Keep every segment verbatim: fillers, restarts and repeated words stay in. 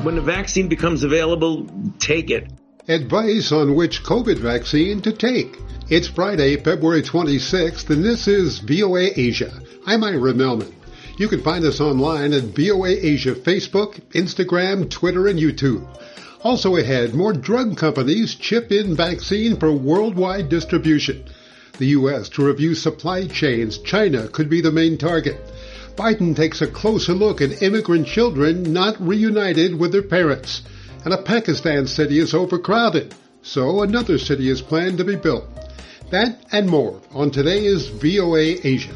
When the vaccine becomes available, take it. Advice on which COVID vaccine to take. It's Friday, February twenty-sixth, and this is V O A Asia. I'm Ira Melman. You can find us online at V O A Asia Facebook, Instagram, Twitter, and YouTube. Also ahead, more drug companies chip in vaccine for worldwide distribution. The U S to review supply chains. China could be the main target. Biden takes a closer look at immigrant children not reunited with their parents. And a Pakistan city is overcrowded, so another city is planned to be built. That and more on today's V O A Asia.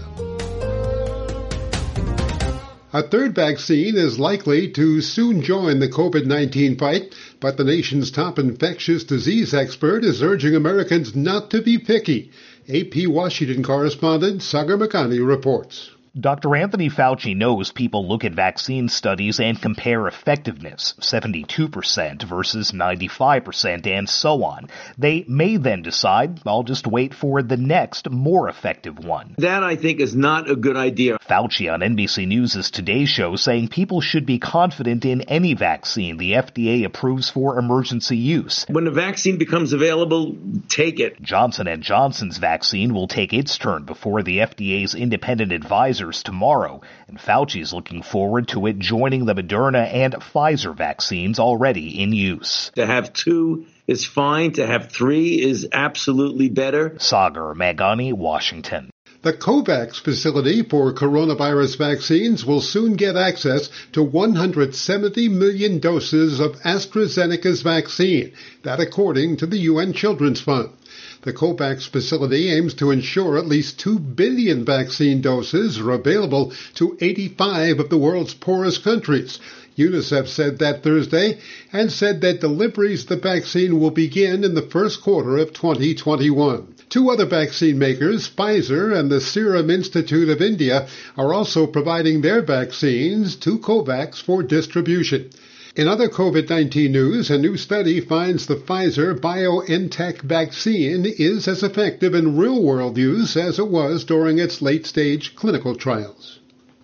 A third vaccine is likely to soon join the COVID nineteen fight, but the nation's top infectious disease expert is urging Americans not to be picky. A P Washington correspondent Sagar Makani reports. Doctor Anthony Fauci knows people look at vaccine studies and compare effectiveness, seventy-two percent versus ninety-five percent, and so on. They may then decide, I'll just wait for the next, more effective one. That, I think, is not a good idea. Fauci on N B C News' Today Show saying people should be confident in any vaccine the F D A approves for emergency use. When the vaccine becomes available, take it. Johnson and Johnson's vaccine will take its turn before the F D A's independent advisors tomorrow, and Fauci's looking forward to it joining the Moderna and Pfizer vaccines already in use. To have two is fine. To have three is absolutely better. Sagar Magani, Washington. The COVAX facility for coronavirus vaccines will soon get access to one hundred seventy million doses of AstraZeneca's vaccine, that according to the U N Children's Fund. The COVAX facility aims to ensure at least two billion vaccine doses are available to eighty-five of the world's poorest countries. UNICEF said that Thursday and said that deliveries of the vaccine will begin in the first quarter of twenty twenty-one. Two other vaccine makers, Pfizer and the Serum Institute of India, are also providing their vaccines to COVAX for distribution. In other COVID nineteen news, a new study finds the Pfizer-BioNTech vaccine is as effective in real-world use as it was during its late-stage clinical trials.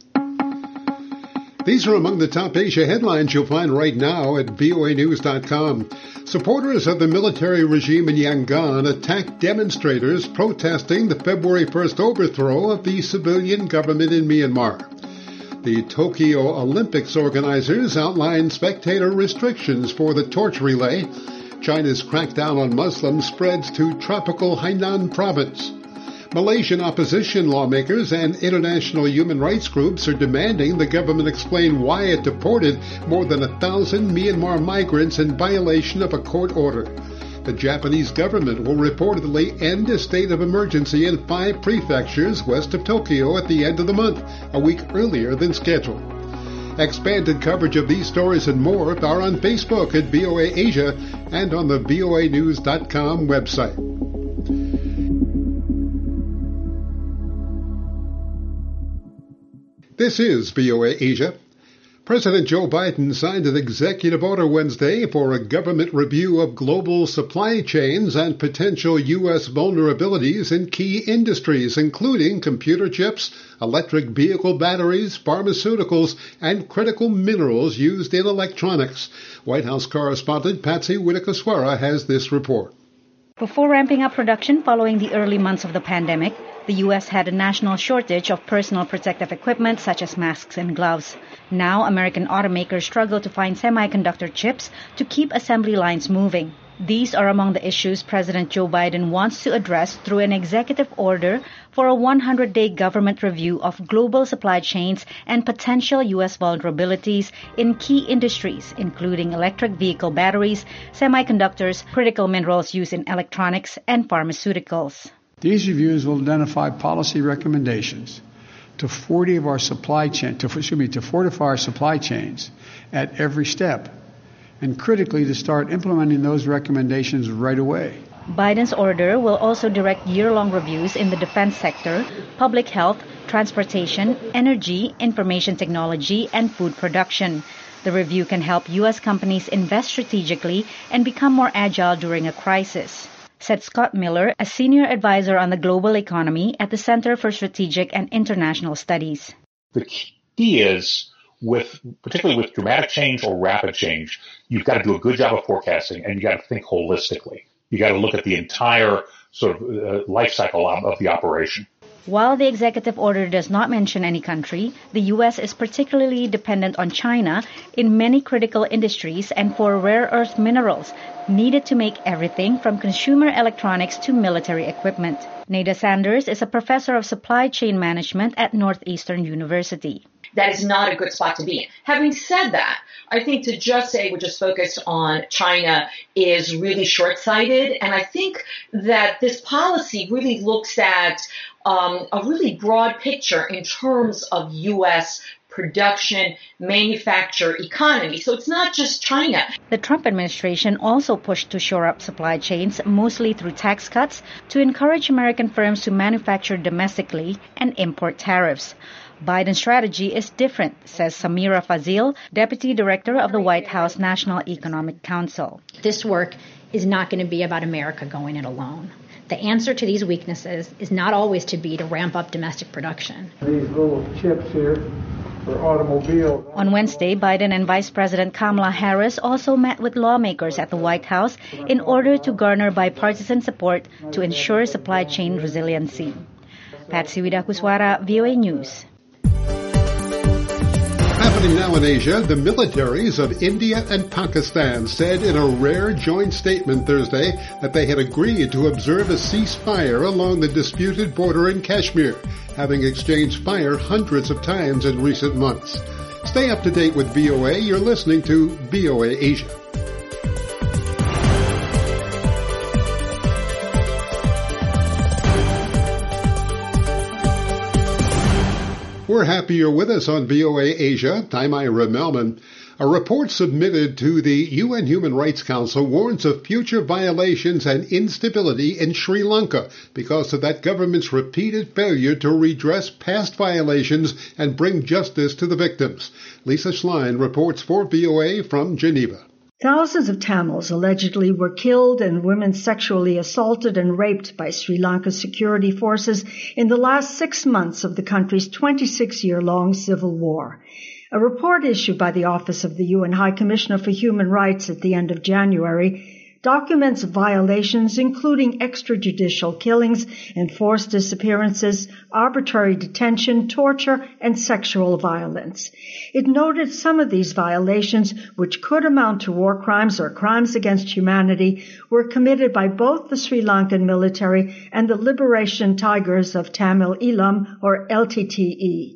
These are among the top Asia headlines you'll find right now at V O A news dot com. Supporters of the military regime in Yangon attacked demonstrators protesting the February first overthrow of the civilian government in Myanmar. The Tokyo Olympics organizers outlined spectator restrictions for the torch relay. China's crackdown on Muslims spreads to tropical Hainan province. Malaysian opposition lawmakers and international human rights groups are demanding the government explain why it deported more than a thousand Myanmar migrants in violation of a court order. The Japanese government will reportedly end a state of emergency in five prefectures west of Tokyo at the end of the month, a week earlier than scheduled. Expanded coverage of these stories and more are on Facebook at V O A Asia and on the V O A news dot com website. This is V O A Asia. President Joe Biden signed an executive order Wednesday for a government review of global supply chains and potential U S vulnerabilities in key industries, including computer chips, electric vehicle batteries, pharmaceuticals, and critical minerals used in electronics. White House correspondent Patsy Widakuswara has this report. Before ramping up production following the early months of the pandemic, the U S had a national shortage of personal protective equipment such as masks and gloves. Now, American automakers struggle to find semiconductor chips to keep assembly lines moving. These are among the issues President Joe Biden wants to address through an executive order for a one hundred day government review of global supply chains and potential U S vulnerabilities in key industries, including electric vehicle batteries, semiconductors, critical minerals used in electronics, and pharmaceuticals. These reviews will identify policy recommendations to forty of our supply chain, to, excuse me, to fortify our supply chains at every step, and critically to start implementing those recommendations right away. Biden's order will also direct year-long reviews in the defense sector, public health, transportation, energy, information technology, and food production. The review can help U S companies invest strategically and become more agile during a crisis, said Scott Miller, a senior advisor on the global economy at the Center for Strategic and International Studies. The key is with, particularly with dramatic change or rapid change, you've got to do a good job of forecasting, and you got to think holistically. You got to look at the entire sort of uh, life cycle of, of the operation. While the executive order does not mention any country, the U S is particularly dependent on China in many critical industries and for rare earth minerals needed to make everything from consumer electronics to military equipment. Nada Sanders is a professor of supply chain management at Northeastern University. That is not a good spot to be in. Having said that, I think to just say we're just focused on China is really short-sighted. And I think that this policy really looks at um, a really broad picture in terms of U S production, manufacture, economy. So it's not just China. The Trump administration also pushed to shore up supply chains, mostly through tax cuts, to encourage American firms to manufacture domestically and import tariffs. Biden's strategy is different, says Samira Fazil, Deputy Director of the White House National Economic Council. This work is not going to be about America going it alone. The answer to these weaknesses is not always to be to ramp up domestic production. These little chips here for automobiles. On Wednesday, Biden and Vice President Kamala Harris also met with lawmakers at the White House in order to garner bipartisan support to ensure supply chain resiliency. Patsy Widakuswara, V O A News. Happening now in Asia, the militaries of India and Pakistan said in a rare joint statement Thursday that they had agreed to observe a ceasefire along the disputed border in Kashmir, having exchanged fire hundreds of times in recent months. Stay up to date with V O A. You're listening to V O A Asia. We're happy you're with us on V O A Asia. I'm Ira Melman. A report submitted to the U N Human Rights Council warns of future violations and instability in Sri Lanka because of that government's repeated failure to redress past violations and bring justice to the victims. Lisa Schlein reports for V O A from Geneva. Thousands of Tamils allegedly were killed and women sexually assaulted and raped by Sri Lanka's security forces in the last six months of the country's twenty-six-year-long civil war. A report issued by the Office of the U N High Commissioner for Human Rights at the end of January documents violations including extrajudicial killings, enforced disappearances, arbitrary detention, torture, and sexual violence. It noted some of these violations, which could amount to war crimes or crimes against humanity, were committed by both the Sri Lankan military and the Liberation Tigers of Tamil Eelam, or L T T E.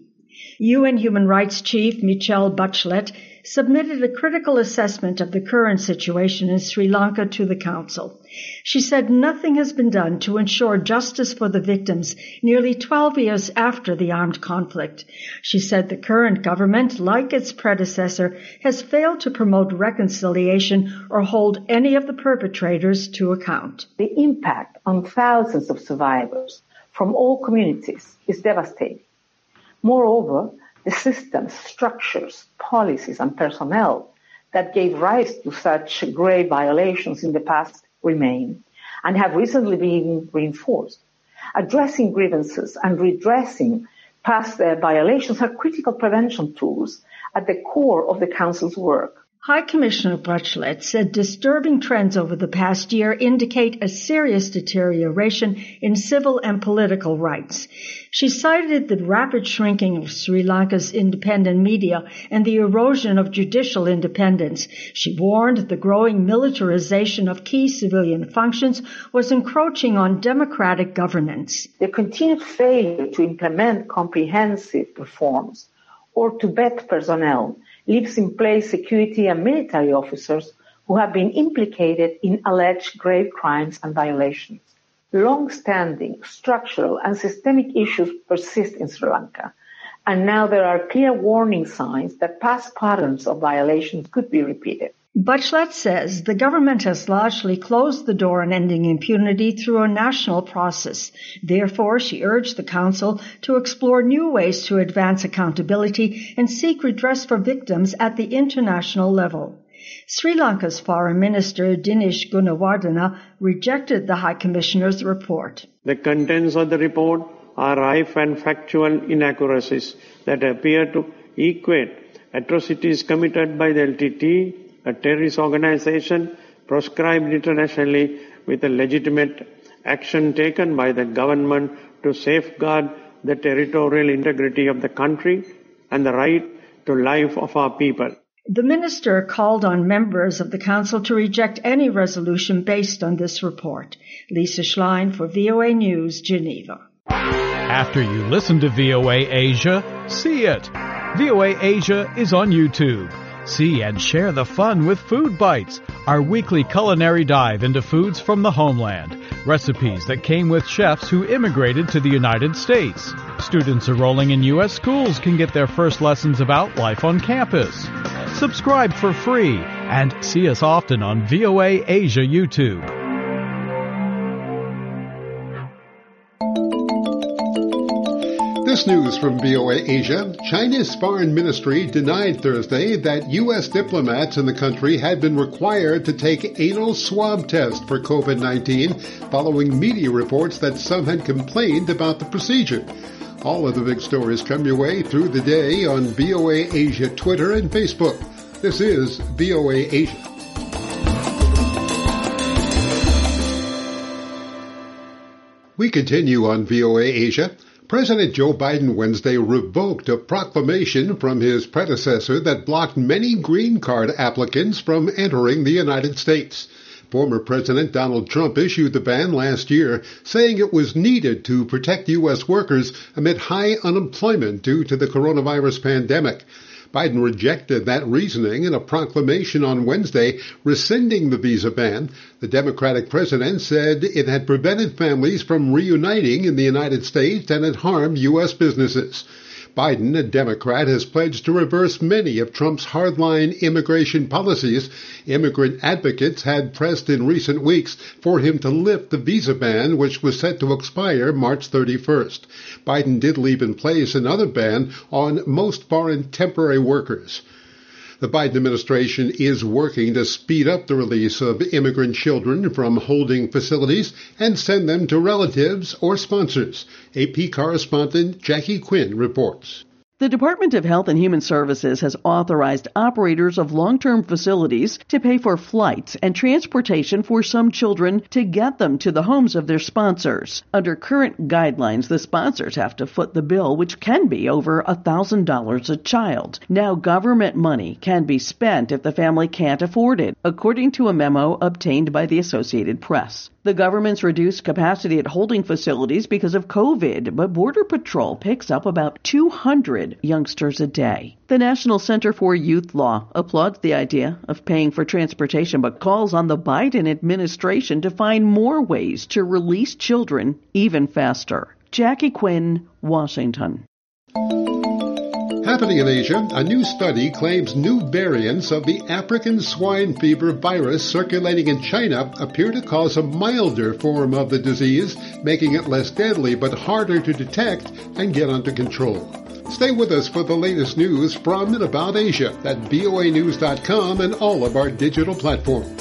U N Human Rights Chief Michelle Bachelet submitted a critical assessment of the current situation in Sri Lanka to the Council. She said nothing has been done to ensure justice for the victims nearly twelve years after the armed conflict. She said the current government, like its predecessor, has failed to promote reconciliation or hold any of the perpetrators to account. The impact on thousands of survivors from all communities is devastating. Moreover, the systems, structures, policies, and personnel that gave rise to such grave violations in the past remain and have recently been reinforced. Addressing grievances and redressing past uh, violations are critical prevention tools at the core of the Council's work. High Commissioner Bachelet said disturbing trends over the past year indicate a serious deterioration in civil and political rights. She cited the rapid shrinking of Sri Lanka's independent media and the erosion of judicial independence. She warned the growing militarization of key civilian functions was encroaching on democratic governance. The continued failure to implement comprehensive reforms or to vet personnel leaves in place security and military officers who have been implicated in alleged grave crimes and violations. Long-standing structural and systemic issues persist in Sri Lanka, and now there are clear warning signs that past patterns of violations could be repeated. Bachelet says the government has largely closed the door on ending impunity through a national process. Therefore, she urged the Council to explore new ways to advance accountability and seek redress for victims at the international level. Sri Lanka's Foreign Minister Dinesh Gunawardena rejected the High Commissioner's report. The contents of the report are rife and factual inaccuracies that appear to equate atrocities committed by the L T T, a terrorist organization proscribed internationally, with a legitimate action taken by the government to safeguard the territorial integrity of the country and the right to life of our people. The minister called on members of the council to reject any resolution based on this report. Lisa Schlein for V O A News, Geneva. After you listen to V O A Asia, see it. V O A Asia is on YouTube. See and share the fun with Food Bites, our weekly culinary dive into foods from the homeland. Recipes that came with chefs who immigrated to the United States. Students enrolling in U S schools can get their first lessons about life on campus. Subscribe for free and see us often on V O A Asia YouTube. This news from V O A Asia. China's foreign ministry denied Thursday that U S diplomats in the country had been required to take anal swab test for COVID nineteen following media reports that some had complained about the procedure. All of the big stories come your way through the day on V O A Asia Twitter and Facebook. This is V O A Asia. We continue on V O A Asia. President Joe Biden Wednesday revoked a proclamation from his predecessor that blocked many green card applicants from entering the United States. Former President Donald Trump issued the ban last year, saying it was needed to protect U S workers amid high unemployment due to the coronavirus pandemic. Biden rejected that reasoning in a proclamation on Wednesday, rescinding the visa ban. The Democratic president said it had prevented families from reuniting in the United States and had harmed U S businesses. Biden, a Democrat, has pledged to reverse many of Trump's hardline immigration policies. Immigrant advocates had pressed in recent weeks for him to lift the visa ban, which was set to expire March thirty-first. Biden did leave in place another ban on most foreign temporary workers. The Biden administration is working to speed up the release of immigrant children from holding facilities and send them to relatives or sponsors. A P correspondent Jackie Quinn reports. The Department of Health and Human Services has authorized operators of long-term facilities to pay for flights and transportation for some children to get them to the homes of their sponsors. Under current guidelines, the sponsors have to foot the bill, which can be over one thousand dollars a child. Now, government money can be spent if the family can't afford it, according to a memo obtained by the Associated Press. The government's reduced capacity at holding facilities because of COVID, but Border Patrol picks up about two hundred youngsters a day. The National Center for Youth Law applauds the idea of paying for transportation, but calls on the Biden administration to find more ways to release children even faster. Jackie Quinn, Washington. Happening in Asia, a new study claims new variants of the African swine fever virus circulating in China appear to cause a milder form of the disease, making it less deadly but harder to detect and get under control. Stay with us for the latest news from and about Asia at V O A news dot com and all of our digital platforms.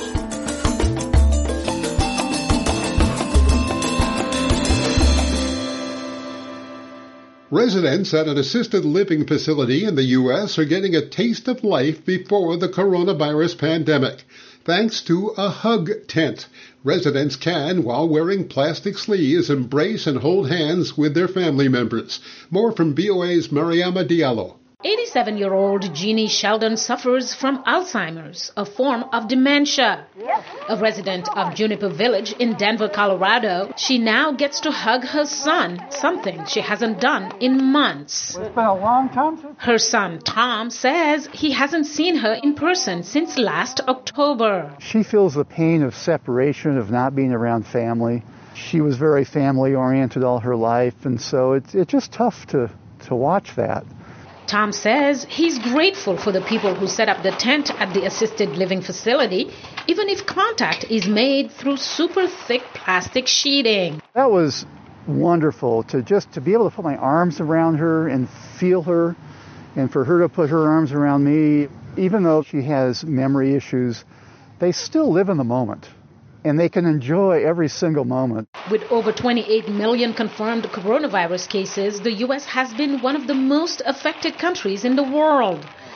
Residents at an assisted living facility in the U S are getting a taste of life before the coronavirus pandemic. Thanks to a hug tent, residents can, while wearing plastic sleeves, embrace and hold hands with their family members. More from V O A's Mariama Diallo. eighty-seven-year-old Jeannie Sheldon suffers from Alzheimer's, a form of dementia. A resident of Juniper Village in Denver, Colorado, she now gets to hug her son, something she hasn't done in months. It's been a long time since... Her son, Tom, says he hasn't seen her in person since last October. She feels the pain of separation, of not being around family. She was very family-oriented all her life, and so it's, it's just tough to, to watch that. Tom says he's grateful for the people who set up the tent at the assisted living facility, even if contact is made through super thick plastic sheeting. That was wonderful to just to be able to put my arms around her and feel her, and for her to put her arms around me. Even though she has memory issues, they still live in the moment, and they can enjoy every single moment. With over twenty-eight million confirmed coronavirus cases, the U S has been one of the most affected countries in the world.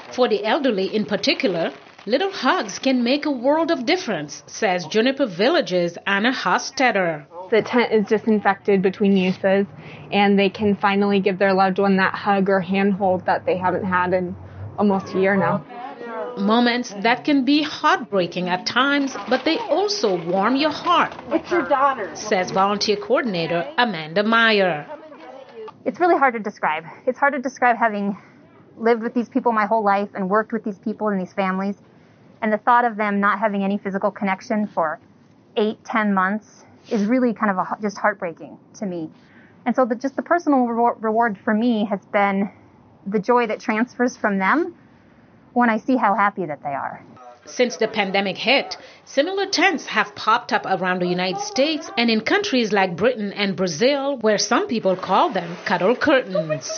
For the elderly in particular, little hugs can make a world of difference, says Juniper Village's Anna Hostetter. The tent is disinfected between uses, and they can finally give their loved one that hug or handhold that they haven't had in almost a year now. Moments that can be heartbreaking at times, but they also warm your heart. It's your daughter, says volunteer coordinator Amanda Meyer. It's really hard to describe. It's hard to describe having lived with these people my whole life and worked with these people and these families. And the thought of them not having any physical connection for eight, ten months is really kind of a, just heartbreaking to me. And so the, just the personal reward, reward for me has been the joy that transfers from them when I see how happy that they are. Since the pandemic hit, similar tents have popped up around the United States and in countries like Britain and Brazil, where some people call them cuddle curtains.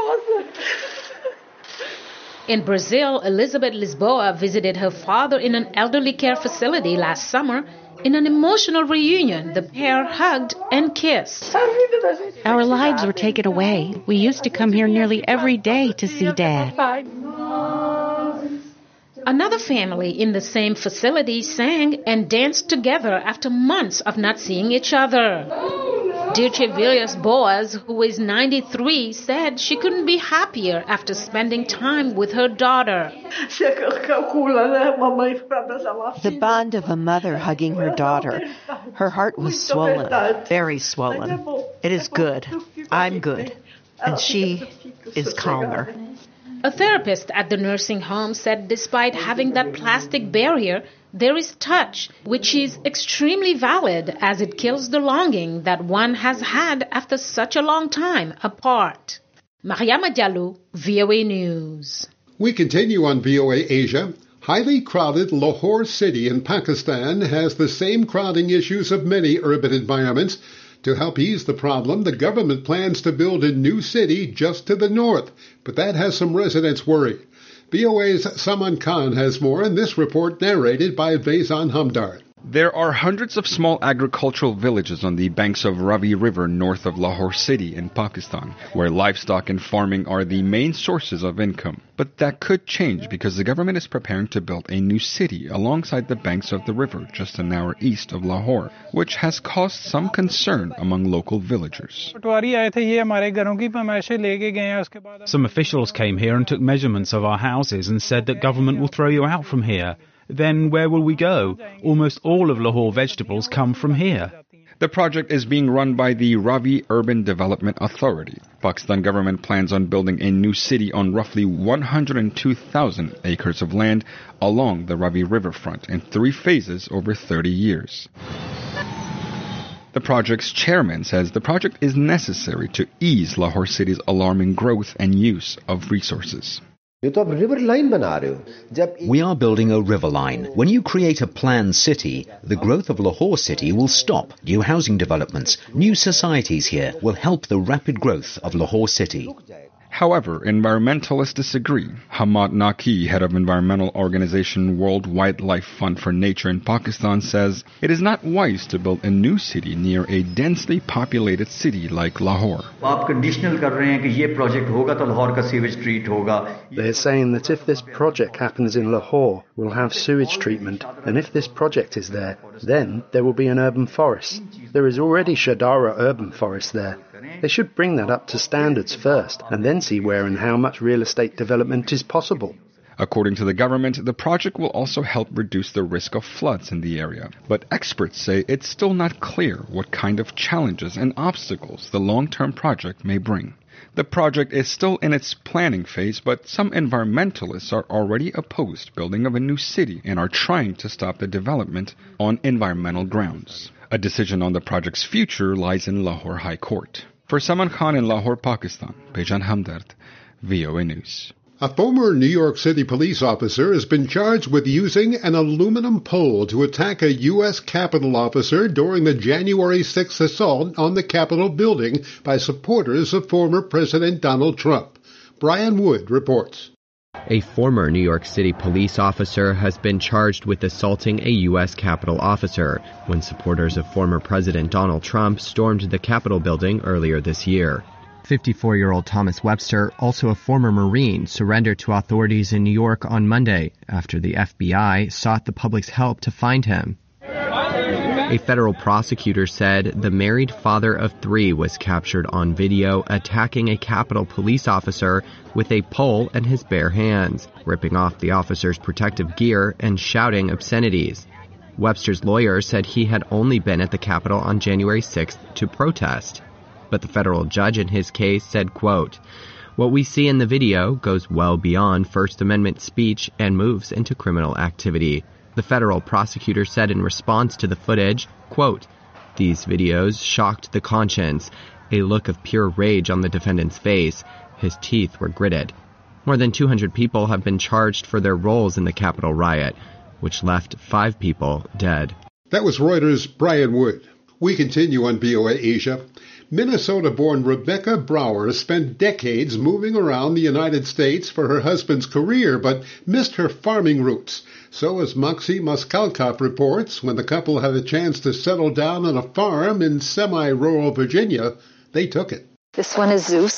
In Brazil, Elizabeth Lisboa visited her father in an elderly care facility last summer. In an emotional reunion, the pair hugged and kissed. Our lives were taken away. We used to come here nearly every day to see Dad. Another family in the same facility sang and danced together after months of not seeing each other. Dirce Villas Boas, who is ninety-three, said she couldn't be happier after spending time with her daughter. The bond of a mother hugging her daughter. Her heart was swollen, very swollen. It is good. I'm good. And she is calmer. A therapist at the nursing home said despite having that plastic barrier, there is touch, which is extremely valid as it kills the longing that one has had after such a long time apart. Mariama Diallo, V O A News. We continue on V O A Asia. Highly crowded Lahore City in Pakistan has the same crowding issues of many urban environments. To help ease the problem, the government plans to build a new city just to the north, but that has some residents worried. V O A's Saman Khan has more in this report narrated by Faizan Hamdard. There are hundreds of small agricultural villages on the banks of Ravi River north of Lahore City in Pakistan, where livestock and farming are the main sources of income. But that could change because the government is preparing to build a new city alongside the banks of the river just an hour east of Lahore, which has caused some concern among local villagers. Some officials came here and took measurements of our houses and said that government will throw you out from here. Then where will we go? Almost all of Lahore vegetables come from here. The project is being run by the Ravi Urban Development Authority. Pakistan government plans on building a new city on roughly one hundred two thousand acres of land along the Ravi riverfront in three phases over thirty years. The project's chairman says the project is necessary to ease Lahore City's alarming growth and use of resources. We are building a river line. When you create a planned city, the growth of Lahore City will stop. New housing developments, new societies here will help the rapid growth of Lahore City. However, environmentalists disagree. Hamad Naqi, head of environmental organization World Wildlife Fund for Nature in Pakistan, says it is not wise to build a new city near a densely populated city like Lahore. They're saying that if this project happens in Lahore, we'll have sewage treatment, and if this project is there, then there will be an urban forest. There is already Shadara urban forest there. They should bring that up to standards first, and then see where and how much real estate development is possible. According to the government, the project will also help reduce the risk of floods in the area. But experts say it's still not clear what kind of challenges and obstacles the long-term project may bring. The project is still in its planning phase, but some environmentalists are already opposed building of a new city and are trying to stop the development on environmental grounds. A decision on the project's future lies in Lahore High Court. For Saman Khan in Lahore, Pakistan, Faizan Hamdard, V O A News. A former New York City police officer has been charged with using an aluminum pole to attack a U S Capitol officer during the January sixth assault on the Capitol building by supporters of former President Donald Trump. Brian Wood reports. A former New York City police officer has been charged with assaulting a U S Capitol officer when supporters of former President Donald Trump stormed the Capitol building earlier this year. fifty-four-year-old Thomas Webster, also a former Marine, surrendered to authorities in New York on Monday after the F B I sought the public's help to find him. A federal prosecutor said the married father of three was captured on video attacking a Capitol police officer with a pole in his bare hands, ripping off the officer's protective gear and shouting obscenities. Webster's lawyer said he had only been at the Capitol on January sixth to protest. But the federal judge in his case said, quote, "What we see in the video goes well beyond First Amendment speech and moves into criminal activity." The federal prosecutor said in response to the footage, quote, "These videos shocked the conscience, a look of pure rage on the defendant's face. His teeth were gritted." More than two hundred people have been charged for their roles in the Capitol riot, which left five people dead. That was Reuters' Brian Wood. We continue on V O A Asia. Minnesota-born Rebecca Brower spent decades moving around the United States for her husband's career, but missed her farming roots. So as Moxie Moskalkov reports, when the couple had a chance to settle down on a farm in semi-rural Virginia, they took it. This one is Zeus.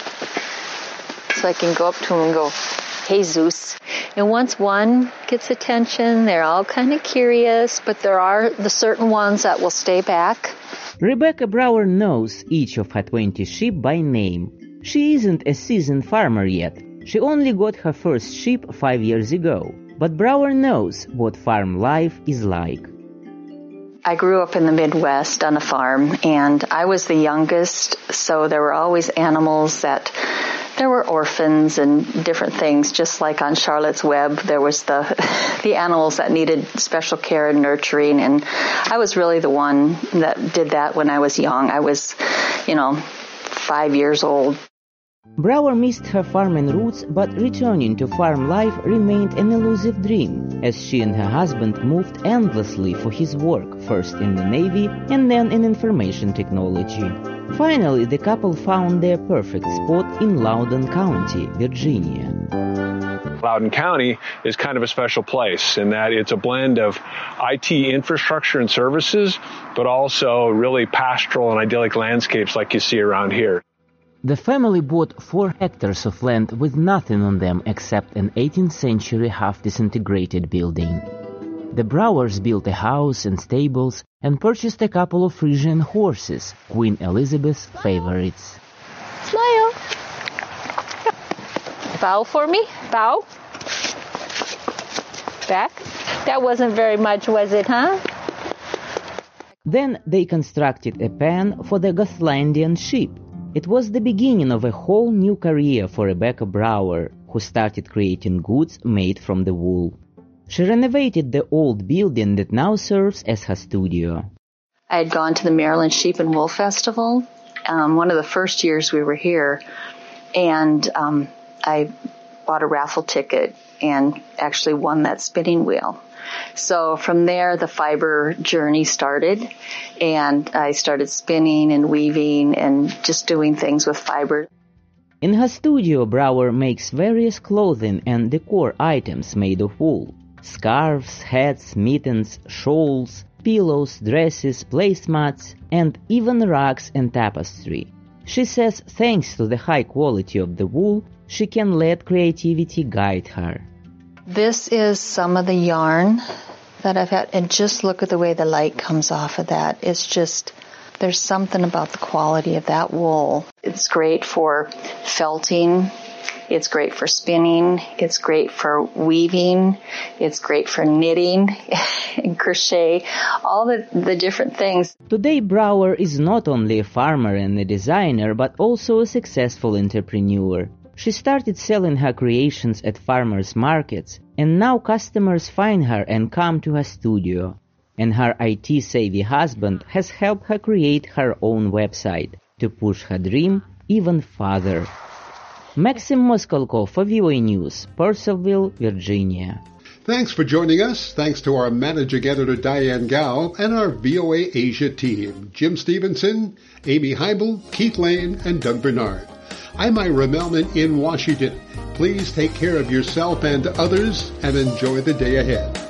So I can go up to him and go, "Hey, Zeus." And once one gets attention, they're all kind of curious, but there are the certain ones that will stay back. Rebecca Brower knows each of her twenty sheep by name. She isn't a seasoned farmer yet. She only got her first sheep five years ago. But Brower knows what farm life is like. I grew up in the Midwest on a farm, and I was the youngest, so there were always animals that... There were orphans and different things, just like on Charlotte's Web, there was the the animals that needed special care and nurturing, and I was really the one that did that when I was young. I was, you know, five years old. Brower missed her farming roots, but returning to farm life remained an elusive dream, as she and her husband moved endlessly for his work, first in the Navy and then in information technology. Finally, the couple found their perfect spot in Loudoun County, Virginia. Loudoun County is kind of a special place in that it's a blend of I T infrastructure and services, but also really pastoral and idyllic landscapes like you see around here. The family bought four hectares of land with nothing on them except an eighteenth century half-disintegrated building. The Browers built a house and stables and purchased a couple of Frisian horses, Queen Elizabeth's favorites. Smile. Bow for me. Bow. Back. That wasn't very much, was it, huh? Then they constructed a pen for the Gothlandian sheep. It was the beginning of a whole new career for Rebecca Brower, who started creating goods made from the wool. She renovated the old building that now serves as her studio. I had gone to the Maryland Sheep and Wool Festival, um, one of the first years we were here, and um, I bought a raffle ticket and actually won that spinning wheel. So from there, the fiber journey started, and I started spinning and weaving and just doing things with fiber. In her studio, Brower makes various clothing and decor items made of wool. Scarves, hats, mittens, shawls, pillows, dresses, placemats, and even rugs and tapestry. She says thanks to the high quality of the wool, she can let creativity guide her. This is some of the yarn that I've had, and just look at the way the light comes off of that. It's just, there's something about the quality of that wool. It's great for felting. It's great for spinning. It's great for weaving. It's great for knitting and crochet, all the, the different things. Today, Brower is not only a farmer and a designer, but also a successful entrepreneur. She started selling her creations at farmers' markets, and now customers find her and come to her studio. And her I T-savvy husband has helped her create her own website to push her dream even farther. Maxim Moskalkov for V O A News, Purcellville, Virginia. Thanks for joining us. Thanks to our managing editor Diane Gao and our V O A Asia team, Jim Stevenson, Amy Heibel, Keith Lane, and Doug Bernard. I'm Ira Melman in Washington. Please take care of yourself and others and enjoy the day ahead.